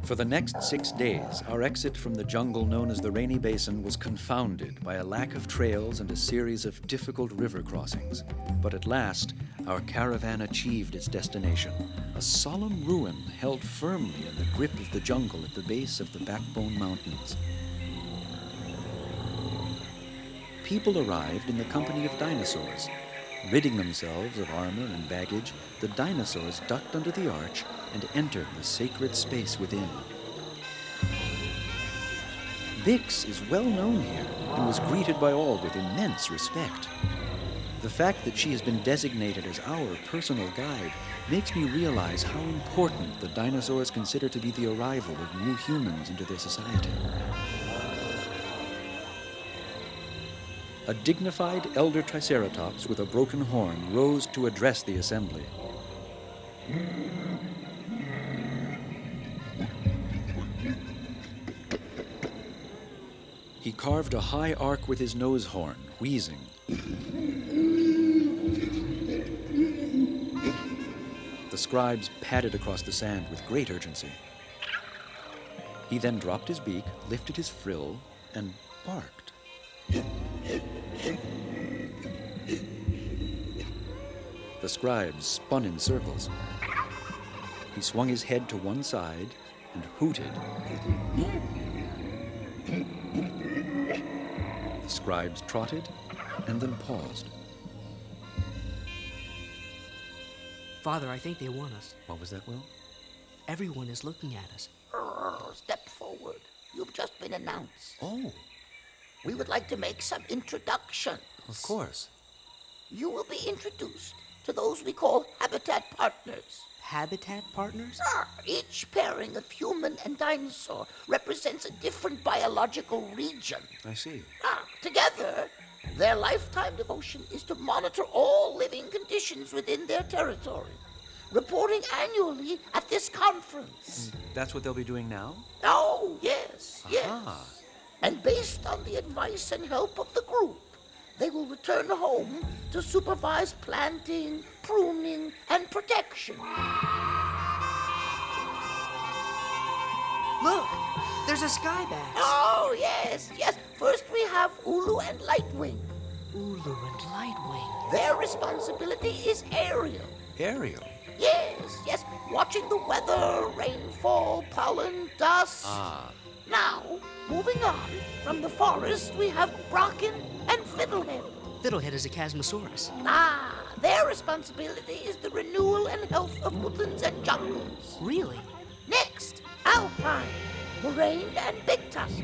For the next 6 days, our exit from the jungle known as the Rainy Basin was confounded by a lack of trails and a series of difficult river crossings. But at last, our caravan achieved its destination, a solemn ruin held firmly in the grip of the jungle at the base of the Backbone Mountains. People arrived in the company of dinosaurs. Ridding themselves of armor and baggage, the dinosaurs ducked under the arch and entered the sacred space within. Bix is well known here and was greeted by all with immense respect. The fact that she has been designated as our personal guide makes me realize how important the dinosaurs consider to be the arrival of new humans into their society. A dignified elder Triceratops with a broken horn rose to address the assembly. He carved a high arc with his nose horn, wheezing. The scribes padded across the sand with great urgency. He then dropped his beak, lifted his frill, and barked. The scribes spun in circles. He swung his head to one side and hooted. The scribes trotted and then paused. Father, I think they want us. What was that, Will? Everyone is looking at us. Step forward. You've just been announced. Oh, We would like to make some introductions. of course. You will be introduced to those we call habitat partners. Habitat partners? Each pairing of human and dinosaur represents a different biological region. I see. Together, their lifetime devotion is to monitor all living conditions within their territory, reporting annually at this conference. That's what they'll be doing now? Oh, yes, yes. Ah. And based on the advice and help of the group, they will return home to supervise planting, pruning, and protection. Look, there's a skybax. Oh, yes, yes. First we have Ulu and Lightwing. Ulu and Lightwing. Their responsibility is aerial. Ariel. Yes, yes. Watching the weather, rainfall, pollen, dust. Ah. Now, moving on, from the forest we have Brocken and Fiddlehead. Fiddlehead is a Chasmosaurus. Their responsibility is the renewal and health of woodlands and jungles. Really? Next, Alpine, Moraine, and Big Tusk.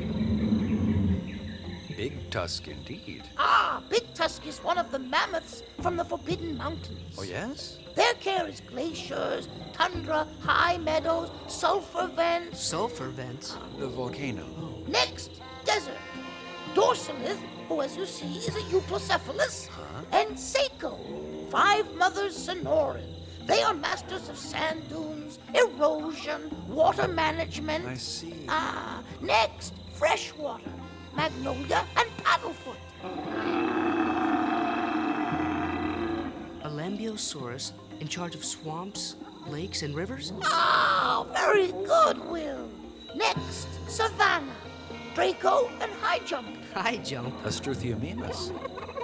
Big Tusk indeed. Big Tusk is one of the mammoths from the Forbidden Mountains. Oh, yes? Their care is glaciers, tundra, high meadows, sulfur vents. Sulfur vents. The volcano. Next, desert. Dorsalith, who as you see is a Euplocephalus, and Seiko, 5 mothers Sonoran. They are masters of sand dunes, erosion, water management. I see. Next, freshwater, Magnolia and Paddlefoot. A Lambiosaurus in charge of swamps, lakes, and rivers? Very good, Will. Next, Savannah, Draco and High Jump. High jump. Astruthiomimus.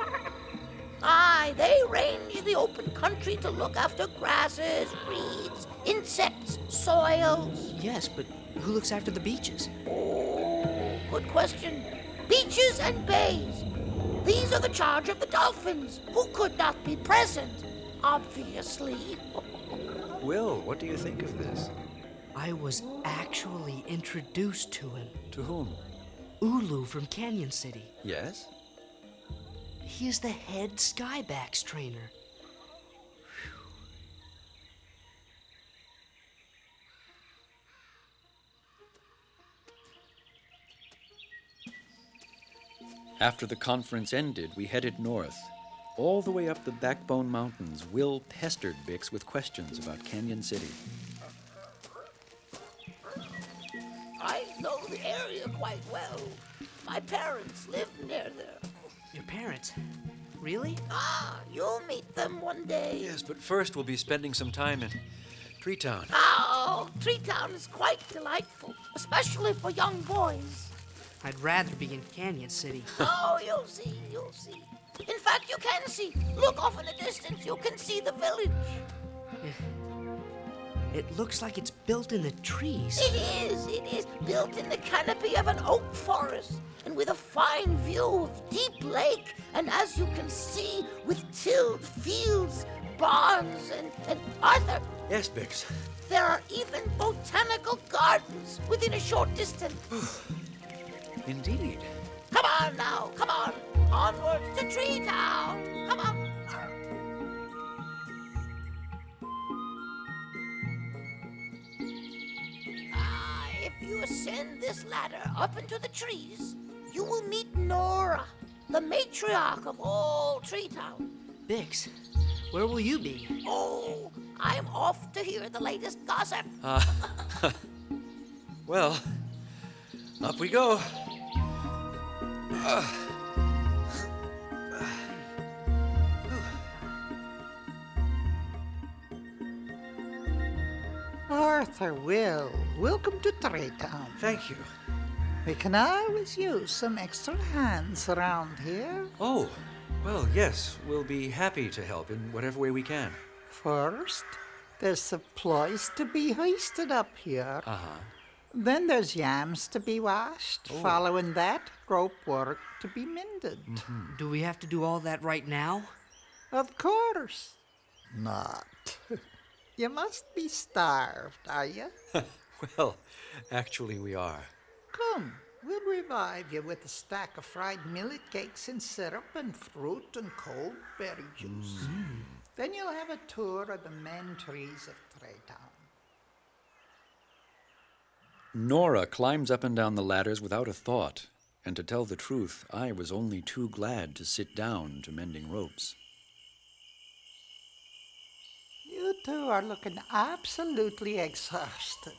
They range the open country to look after grasses, reeds, insects, soils. Yes, but who looks after the beaches? Oh, good question. Beaches and bays. These are the charge of the dolphins, who could not be present, obviously. Will, what do you think of this? I was actually introduced to him. To whom? Ulu from Canyon City. Yes? He is the head Skybax trainer. After the conference ended, we headed north. All the way up the Backbone Mountains, Will pestered Bix with questions about Canyon City. I know the area quite well. My parents live near there. Your parents? Really? You'll meet them one day. Yes, but first we'll be spending some time in Tree Town. Oh, Tree Town is quite delightful, especially for young boys. I'd rather be in Canyon City. Oh, you'll see, you'll see. In fact, you can see. Look off in the distance, you can see the village. It looks like it's built in the trees. It is built in the canopy of an oak forest and with a fine view of deep lake, and as you can see, with tilled fields, barns, and Arthur, Yes, Bix. there are even botanical gardens within a short distance. Indeed. Come on now, come on, onwards to Tree Town. Come on. If you ascend this ladder up into the trees, you will meet Nora, the matriarch of all Tree Town. Bix, where will you be? Oh, I'm off to hear the latest gossip. Well, up we go. Arthur, Will, welcome to Tree Town. Thank you. We can always use some extra hands around here. Oh, well, yes. We'll be happy to help in whatever way we can. First, there's supplies to be hoisted up here. Uh-huh. Then there's yams to be washed. Following that, rope work to be mended. Do we have to do all that right now? Of course. Not. You must be starved, are you? Well, actually we are. Come, we'll revive you with a stack of fried millet cakes and syrup and fruit and cold berry juice. Then you'll have a tour of the main trees of Tree Town. Nora climbs up and down the ladders without a thought, and to tell the truth, I was only too glad to sit down to mending ropes. You two are looking absolutely exhausted.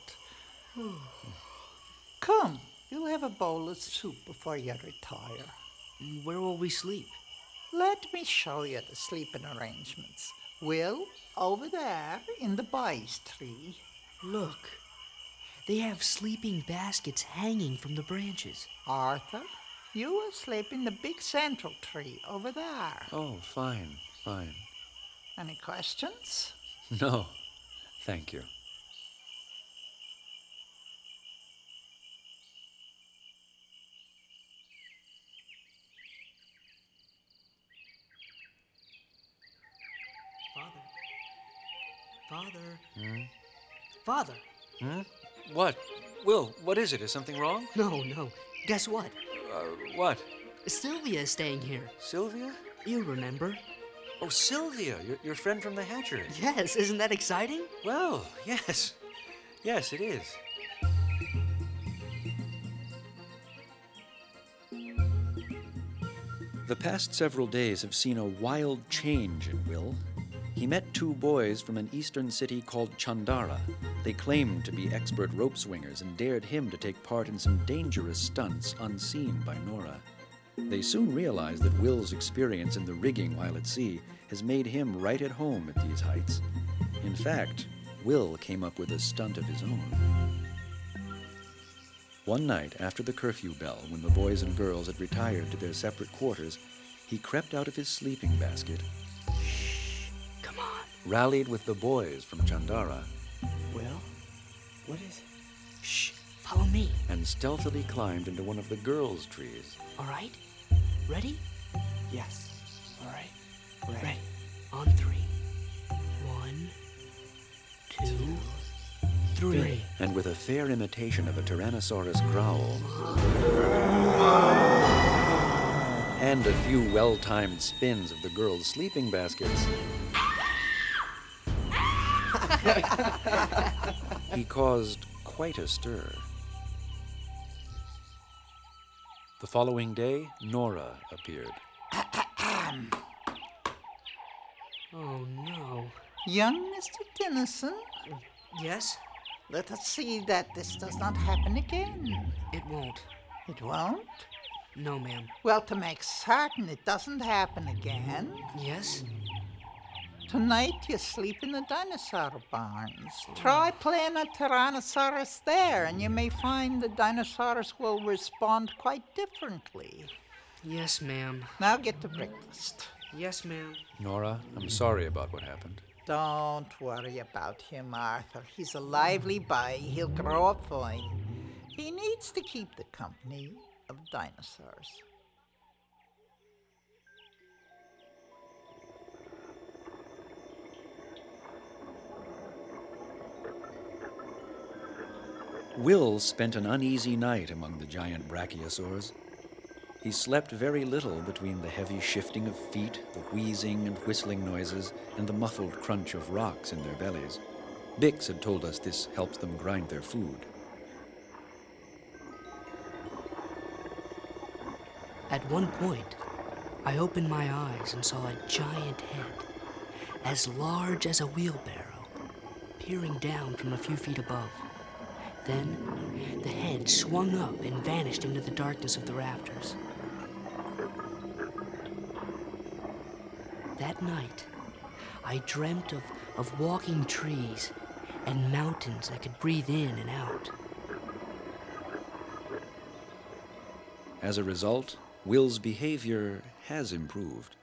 Come, you'll have a bowl of soup before you retire. Where will we sleep? Let me show you the sleeping arrangements. Will, over there in the boys' tree. Look, they have sleeping baskets hanging from the branches. Arthur, you will sleep in the big central tree over there. Oh, fine. Any questions? No, thank you. Father. What? Will, what is it? Is something wrong? No. Guess what? What? Sylvia is staying here. Sylvia? You remember? Oh, Sylvia, your friend from the hatchery. Yes, isn't that exciting? Well, yes. Yes, it is. The past several days have seen a wild change in Will. He met two boys from an eastern city called Chandara. They claimed to be expert rope swingers and dared him to take part in some dangerous stunts unseen by Nora. They soon realized that Will's experience in the rigging while at sea has made him right at home at these heights. In fact, Will came up with a stunt of his own. One night after the curfew bell, when the boys and girls had retired to their separate quarters, he crept out of his sleeping basket, Come on. rallied with the boys from Chandara, Will? What is it? Shh. Follow me. and stealthily climbed into one of the girls' trees. All right? Ready? Yes. All right. Ready. On 3. 1, 2, 3. And with a fair imitation of a Tyrannosaurus growl and a few well-timed spins of the girls' sleeping baskets, he caused quite a stir. The following day, Nora appeared. Oh, no. Young Mr. Tennyson, Yes? let us see that this does not happen again. It won't. It won't? No, ma'am. Well, to make certain it doesn't happen again, Yes? Tonight you sleep in the dinosaur barns. Try playing a Tyrannosaurus there, and you may find the dinosaurs will respond quite differently. Yes, ma'am. Now get to breakfast. Yes, ma'am. Nora, I'm sorry about what happened. Don't worry about him, Arthur. He's a lively boy. He'll grow up fine. He needs to keep the company of dinosaurs. Will spent an uneasy night among the giant brachiosaurs. He slept very little between the heavy shifting of feet, the wheezing and whistling noises, and the muffled crunch of rocks in their bellies. Bix had told us this helps them grind their food. At one point, I opened my eyes and saw a giant head, as large as a wheelbarrow, peering down from a few feet above. Then, the head swung up and vanished into the darkness of the rafters. That night, I dreamt of walking trees and mountains I could breathe in and out. As a result, Will's behavior has improved.